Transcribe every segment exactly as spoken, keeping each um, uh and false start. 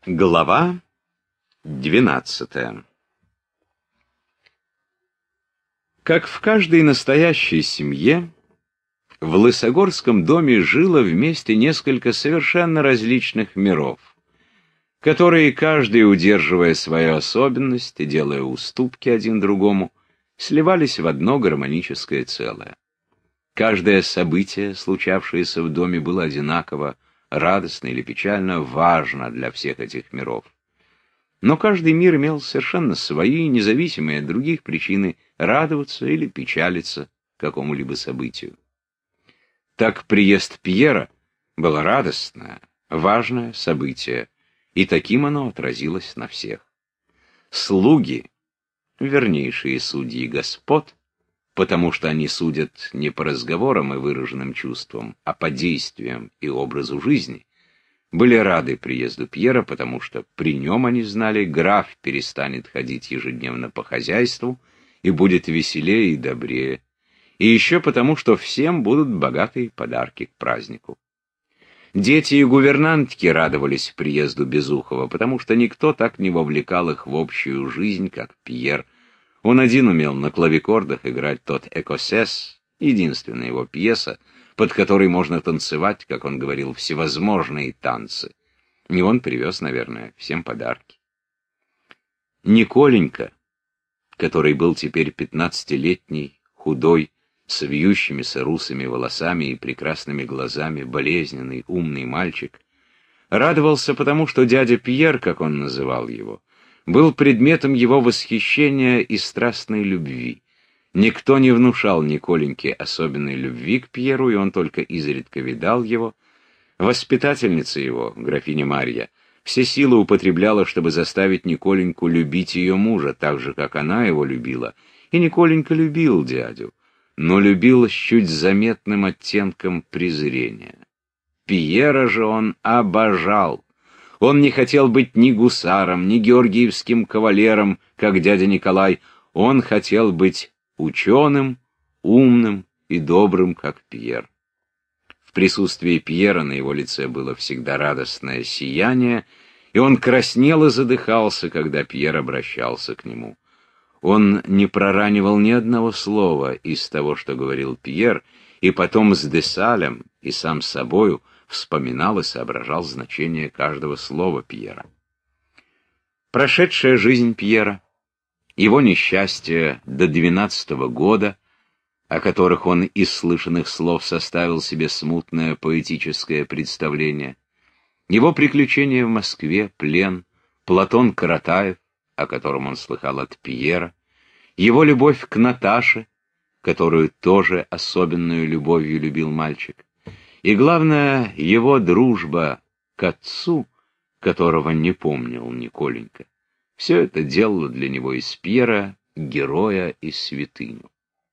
Глава двенадцатая. Как в каждой настоящей семье, в Лысогорском доме жило вместе несколько совершенно различных миров, которые, каждый удерживая свою особенность и делая уступки один другому, сливались в одно гармоническое целое. Каждое событие, случавшееся в доме, было одинаково, радостно или печально, важно для всех этих миров. Но каждый мир имел совершенно свои, независимые от других причины радоваться или печалиться какому-либо событию. Так приезд Пьера было радостное, важное событие, и таким оно отразилось на всех. Слуги, вернейшие судьи господ, потому что они судят не по разговорам и выраженным чувствам, а по действиям и образу жизни, были рады приезду Пьера, потому что при нем, они знали, граф перестанет ходить ежедневно по хозяйству и будет веселее и добрее, и еще потому, что всем будут богатые подарки к празднику. Дети и гувернантки радовались приезду Безухова, потому что никто так не вовлекал их в общую жизнь, как Пьер. Он один умел на клавикордах играть тот «Экосес», единственная его пьеса, под которой можно танцевать, как он говорил, всевозможные танцы. И он привез, наверное, всем подарки. Николенька, который был теперь пятнадцатилетний, худой, с вьющимися русыми волосами и прекрасными глазами, болезненный, умный мальчик, радовался потому, что дядя Пьер, как он называл его, был предметом его восхищения и страстной любви. Никто не внушал Николеньке особенной любви к Пьеру, и он только изредка видал его. Воспитательница его, графиня Марья, все силы употребляла, чтобы заставить Николеньку любить ее мужа, так же, как она его любила. И Николенька любил дядю, но любил с чуть заметным оттенком презрения. Пьера же он обожал. Он не хотел быть ни гусаром, ни георгиевским кавалером, как дядя Николай. Он хотел быть ученым, умным и добрым, как Пьер. В присутствии Пьера на его лице было всегда радостное сияние, и он краснел и задыхался, когда Пьер обращался к нему. Он не проранивал ни одного слова из того, что говорил Пьер, и потом с Десалем и сам собою вспоминал и соображал значение каждого слова Пьера. Прошедшая жизнь Пьера, его несчастье до двенадцатого года, о которых он из слышанных слов составил себе смутное поэтическое представление, его приключения в Москве, плен, Платон Каратаев, о котором он слыхал от Пьера, его любовь к Наташе, которую тоже особенную любовью любил мальчик, и, главное, его дружба к отцу, которого не помнил Николенька. Все это делало для него из Пьера героя и святыню.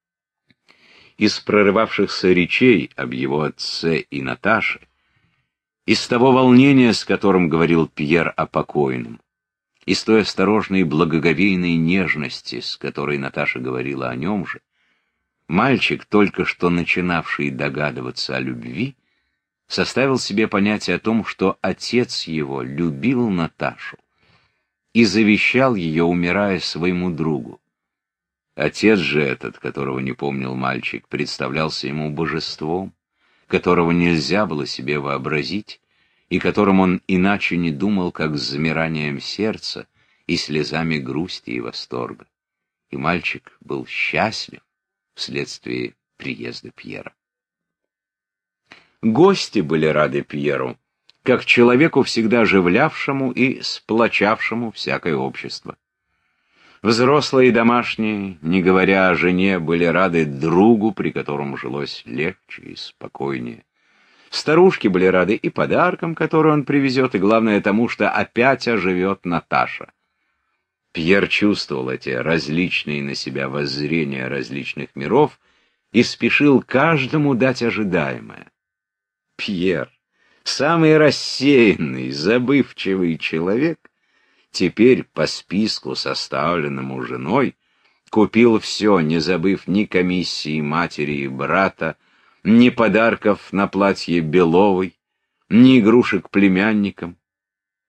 Из прорывавшихся речей об его отце и Наташе, из того волнения, с которым говорил Пьер о покойном, из той осторожной благоговейной нежности, с которой Наташа говорила о нем же, мальчик, только что начинавший догадываться о любви, составил себе понятие о том, что отец его любил Наташу и завещал ее, умирая, своему другу. Отец же этот, которого не помнил мальчик, представлялся ему божеством, которого нельзя было себе вообразить, и которым он иначе не думал, как с замиранием сердца и слезами грусти и восторга. И мальчик был счастлив вследствие приезда Пьера. Гости были рады Пьеру, как человеку, всегда оживлявшему и сплочавшему всякое общество. Взрослые и домашние, не говоря о жене, были рады другу, при котором жилось легче и спокойнее. Старушки были рады и подаркам, которые он привезет, и, главное, тому, что опять оживет Наташа. Пьер чувствовал эти различные на себя воззрения различных миров и спешил каждому дать ожидаемое. Пьер, самый рассеянный, забывчивый человек, теперь по списку, составленному женой, купил все, не забыв ни комиссии матери и брата, ни подарков на платье Беловой, ни игрушек племянникам.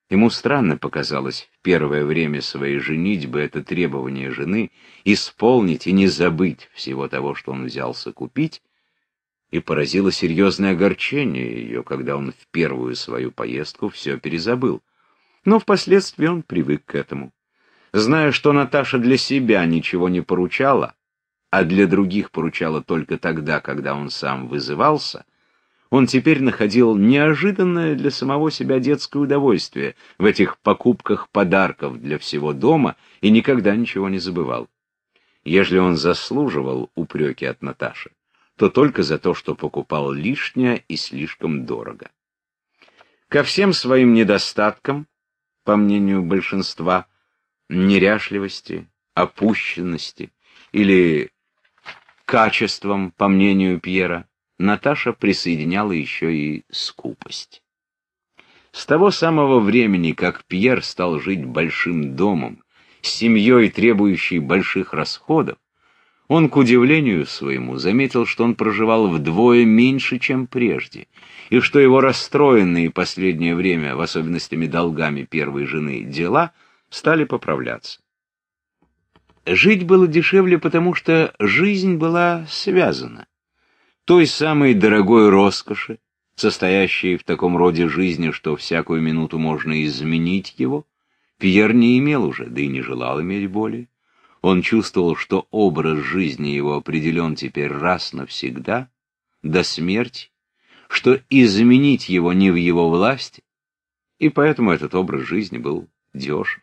Ему странно показалось в первое время своей женитьбы это требование жены исполнить и не забыть всего того, что он взялся купить, и поразило серьезное огорчение ее, когда он в первую свою поездку все перезабыл. Но впоследствии он привык к этому. Зная, что Наташа для себя ничего не поручала, а для других поручала только тогда, когда он сам вызывался, он теперь находил неожиданное для самого себя детское удовольствие в этих покупках подарков для всего дома и никогда ничего не забывал. Ежели он заслуживал упреки от Наташи, то только за то, что покупал лишнее и слишком дорого. Ко всем своим недостаткам, по мнению большинства, неряшливости, опущенности или качествам, по мнению Пьера, Наташа присоединяла еще и скупость. С того самого времени, как Пьер стал жить большим домом, с семьей, требующей больших расходов, он, к удивлению своему, заметил, что он проживал вдвое меньше, чем прежде, и что его расстроенные последнее время, в особенности долгами первой жены, дела стали поправляться. Жить было дешевле, потому что жизнь была связана. Той самой дорогой роскоши, состоящей в таком роде жизни, что всякую минуту можно изменить его, Пьер не имел уже, да и не желал иметь более. Он чувствовал, что образ жизни его определен теперь раз навсегда, до смерти, что изменить его не в его власти, и поэтому этот образ жизни был дешев.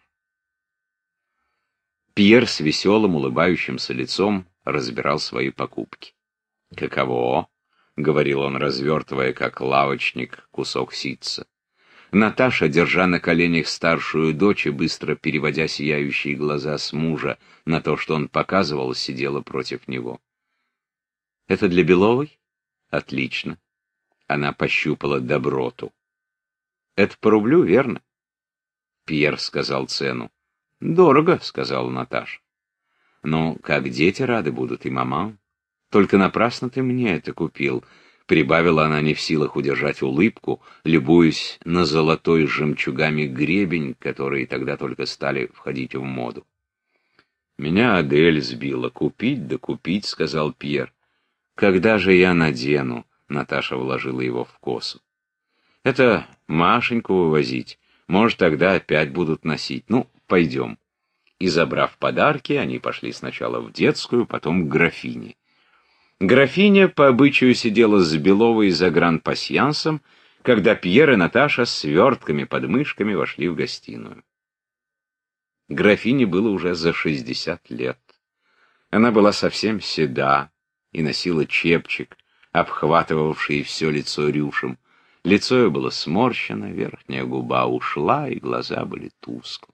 Пьер с веселым, улыбающимся лицом разбирал свои покупки. «Каково?» — говорил он, развертывая, как лавочник, кусок ситца. Наташа, держа на коленях старшую дочь и быстро переводя сияющие глаза с мужа на то, что он показывал, сидела против него. «Это для Беловой? Отлично». Она пощупала доброту. «Это по рублю, верно?» Пьер сказал цену. «Дорого», — сказала Наташа. «Ну, как дети рады будут, и мама. Только напрасно ты мне это купил», — прибавила она, не в силах удержать улыбку, любуясь на золотой с жемчугами гребень, которые тогда только стали входить в моду. «Меня Адель сбила. Купить да купить», — сказал Пьер. «Когда же я надену?» — Наташа вложила его в косу. «Это Машеньку вывозить. Может, тогда опять будут носить. Ну, пойдем». И, забрав подарки, они пошли сначала в детскую, потом к графине. Графиня по обычаю сидела с Беловой за гран-пасьянсом, когда Пьер и Наташа с свертками под мышками вошли в гостиную. Графине было уже за шестьдесят лет. Она была совсем седа и носила чепчик, обхватывавший все лицо рюшем. Лицо ее было сморщено, верхняя губа ушла, и глаза были тусклы.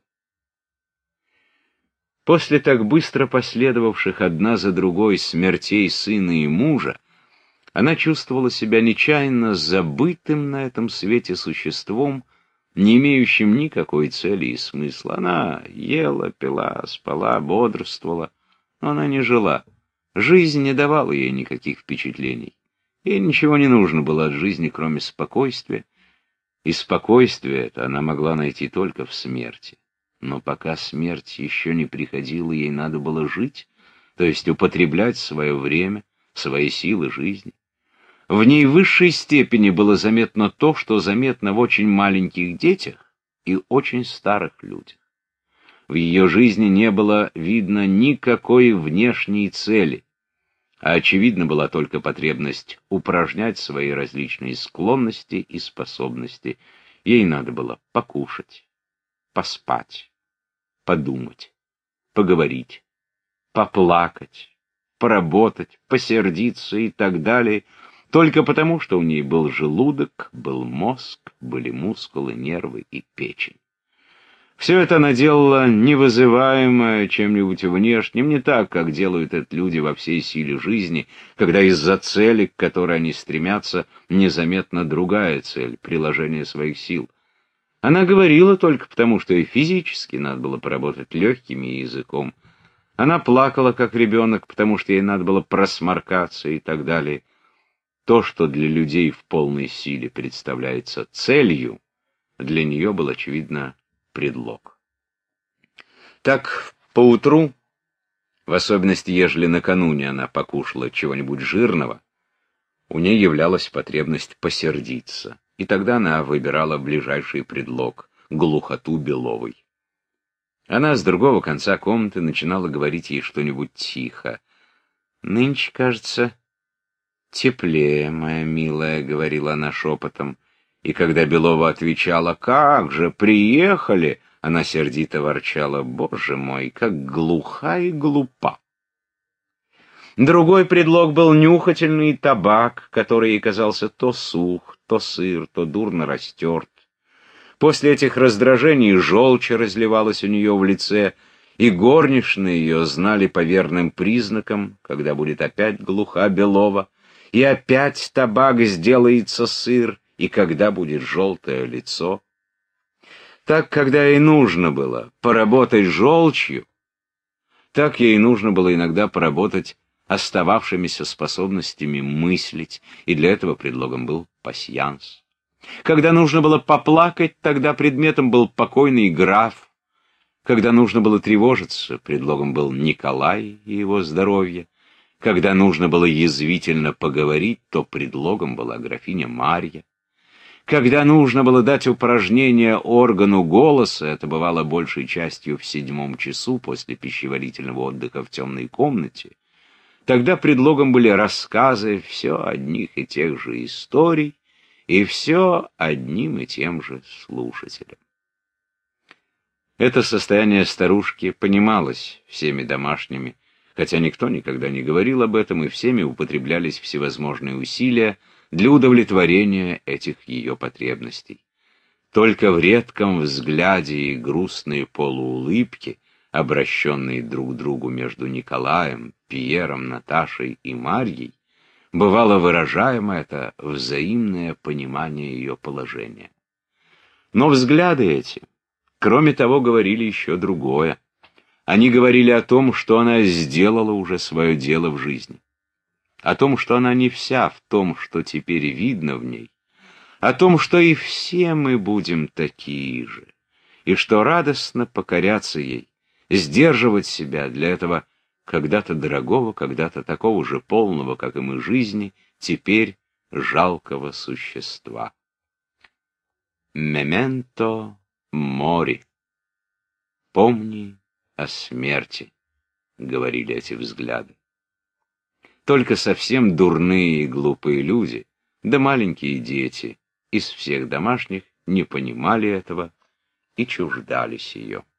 После так быстро последовавших одна за другой смертей сына и мужа, она чувствовала себя нечаянно забытым на этом свете существом, не имеющим никакой цели и смысла. Она ела, пила, спала, бодрствовала, но она не жила. Жизнь не давала ей никаких впечатлений. Ей ничего не нужно было от жизни, кроме спокойствия, и спокойствие это она могла найти только в смерти. Но пока смерть еще не приходила, ей надо было жить, то есть употреблять свое время, свои силы жизни. В ней в высшей степени было заметно то, что заметно в очень маленьких детях и очень старых людях. В ее жизни не было видно никакой внешней цели, а очевидна была только потребность упражнять свои различные склонности и способности. Ей надо было покушать, поспать, подумать, поговорить, поплакать, поработать, посердиться и так далее, только потому, что у ней был желудок, был мозг, были мускулы, нервы и печень. Все это она делала невызываемое чем-нибудь внешним, не так, как делают это люди во всей силе жизни, когда из-за цели, к которой они стремятся, незаметна другая цель — приложение своих сил. Она говорила только потому, что и физически надо было поработать легкими и языком. Она плакала, как ребенок, потому что ей надо было просморкаться и так далее. То, что для людей в полной силе представляется целью, для нее был, очевидно, предлог. Так, поутру, в особенности, ежели накануне она покушала чего-нибудь жирного, у ней являлась потребность посердиться, и тогда она выбирала ближайший предлог — глухоту Беловой. Она с другого конца комнаты начинала говорить ей что-нибудь тихо. «Нынче, кажется, теплее, моя милая», — говорила она шепотом. И когда Белова отвечала: «Как же, приехали!», она сердито ворчала: «Боже мой, как глуха и глупа!». Другой предлог был нюхательный табак, который ей казался то сух, то сыр, то дурно растерт. После этих раздражений желчь разливалась у нее в лице, и горничные ее знали по верным признакам, когда будет опять глуха Белова, и опять табак сделается сыр, и когда будет желтое лицо. Так, когда ей нужно было поработать желчью, так ей нужно было иногда поработать остававшимися способностями мыслить, и для этого предлогом был пасьянс. Когда нужно было поплакать, тогда предметом был покойный граф. Когда нужно было тревожиться, предлогом был Николай и его здоровье. Когда нужно было язвительно поговорить, то предлогом была графиня Марья. Когда нужно было дать упражнение органу голоса, это бывало большей частью в седьмом часу после пищеварительного отдыха в темной комнате, тогда предлогом были рассказы все одних и тех же историй, и все одним и тем же слушателем. Это состояние старушки понималось всеми домашними, хотя никто никогда не говорил об этом, и всеми употреблялись всевозможные усилия для удовлетворения этих ее потребностей. Только в редком взгляде и грустные полуулыбки, обращенные друг к другу между Николаем, Пьером, Наташей и Марьей, бывало выражаемо это взаимное понимание ее положения. Но взгляды эти, кроме того, говорили еще другое. Они говорили о том, что она сделала уже свое дело в жизни, о том, что она не вся в том, что теперь видно в ней, о том, что и все мы будем такие же, и что радостно покоряться ей, сдерживать себя для этого когда-то дорогого, когда-то такого же полного, как и мы, жизни, теперь жалкого существа. «Мементо мори» — «Помни о смерти», — говорили эти взгляды. Только совсем дурные и глупые люди, да маленькие дети из всех домашних не понимали этого и чуждались ее.